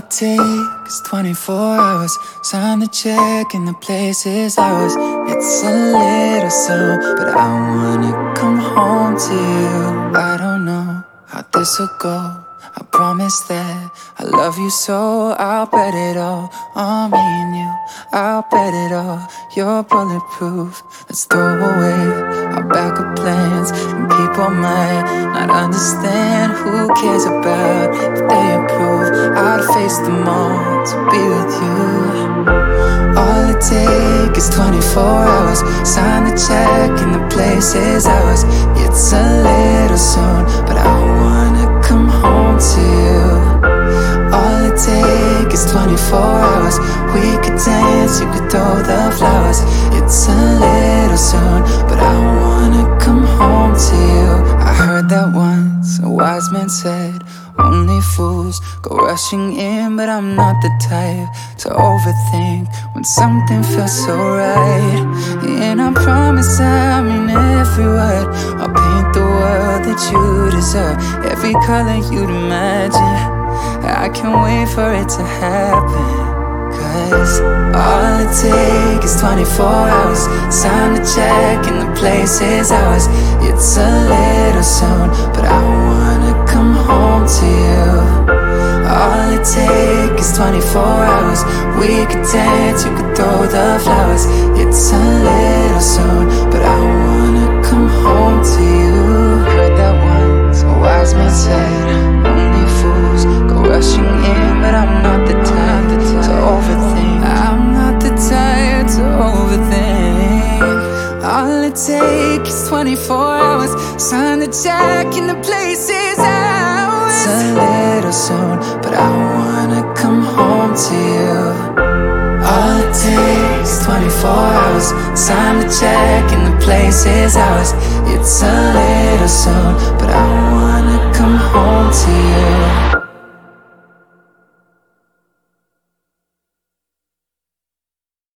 it takes is 24 hours. Sign the check and the place is ours. It's a little soon, but I wanna come home to you. I don't know how this'll go. I promise that I love you, so I'll bet it all on me and you. I'll bet it all. You're bulletproof. Let's throw away our backup plans. And people might not understand. Who cares about if they approve? I'd face them all to be with you. All it takes is 24 hours. Sign the check and the place is ours. It's a little soon, but I wanna come home to you. All it takes is 24 hours. We could dance, you could throw the flowers. It's a little soon, but I wanna come home to you. I heard that once a wise man said, only fools go rushing in, but I'm not the type to overthink when something feels so right. And I promise I mean every word. I'll paint the world that you deserve, every color you'd imagine. I can't wait for it to happen, 'cause all it takes is 24 hours. Sign the check and the place is ours. It's a little soon, but I wanna come home to you. All it takes is 24 hours. We could dance, you could throw the flowers. It's a little soon, but I wanna come home to you. Heard that once a wise man said, only fools go rushing in, but I'm not the type to overthink. I'm not the type to overthink. All it takes is 24 hours. Sign the check and the place is ours. It's a little soon, but I wanna come home to you. All it takes is 24 hours. Sign the check and the place is ours. It's a little soon, but I wanna come home to you.